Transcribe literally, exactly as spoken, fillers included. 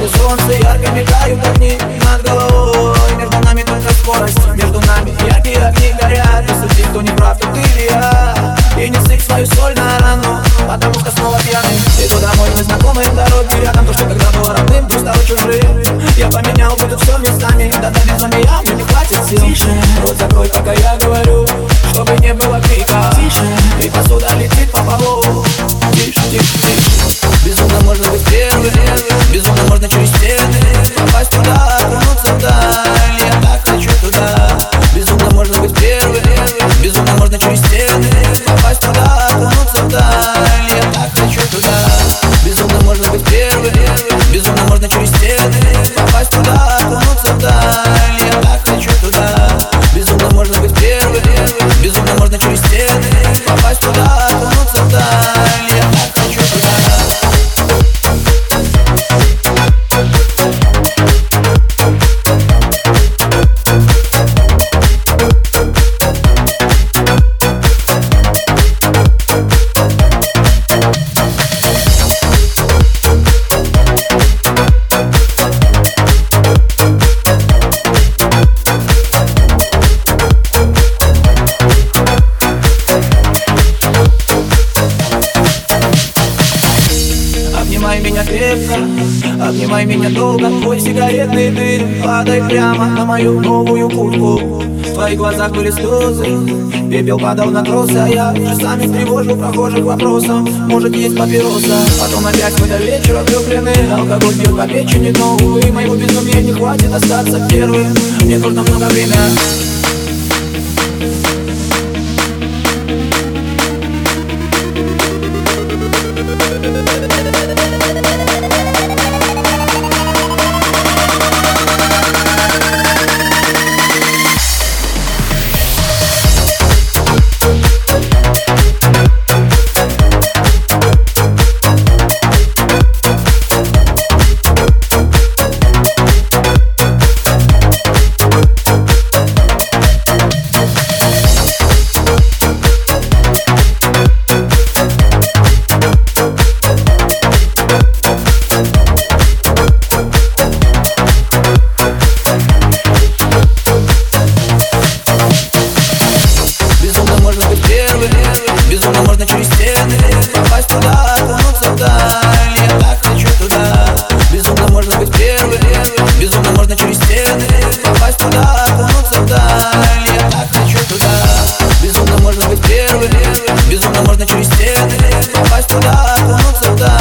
восходит солнце, ярко мигают огни над головой. Между нами только скорость, между нами яркие огни горят. И судить, кто не прав, то ты или я. И не сыпь свою соль на рану, потому что снова пьяный. Иду домой, мы знакомые дороги рядом. То, что когда было родным, вдруг стало чужим. Я поменял, будет все местами. Да-да, без меня мне не хватит сил. Тише. Рот закрой, пока я говорю, чтобы не было крика. Тише. И посуда летит по полу. Тише, тише, тише. Безумно можно быть первым, безумно можно через стены попасть туда, окунуться вдаль. Я так хочу туда. Безумно можно быть первым, безумно можно через стены попасть туда, окунуться вдаль. Я так хочу туда. Безумно можно быть первым, безумно можно через стены попасть туда, окунуться вдаль. Я так хочу туда. Безумно можно быть первым, безумно можно через стены попасть туда, окунуться вдаль. Я так хочу туда. Обнимай меня крепко, обнимай меня долго. Твой сигаретный дым падает прямо на мою новую куртку. В твоих глазах были слезы, пепел падал на тросы. А я часами тревожу прохожих вопросом: может, есть папироса? Потом опять мы до вечера влюблены. Алкоголь бьет по печени, но, увы, моего безумия не хватит остаться первым. Мне нужно много времени. Безумно можно через стены попасть туда, окунуться вдаль. Я так хочу туда. Безумно можно быть первым, безумно можно через стены попасть туда, окунуться вдаль. Я так хочу туда. Безумно можно быть первым, безумно можно через стены попасть туда, окунуться вдаль.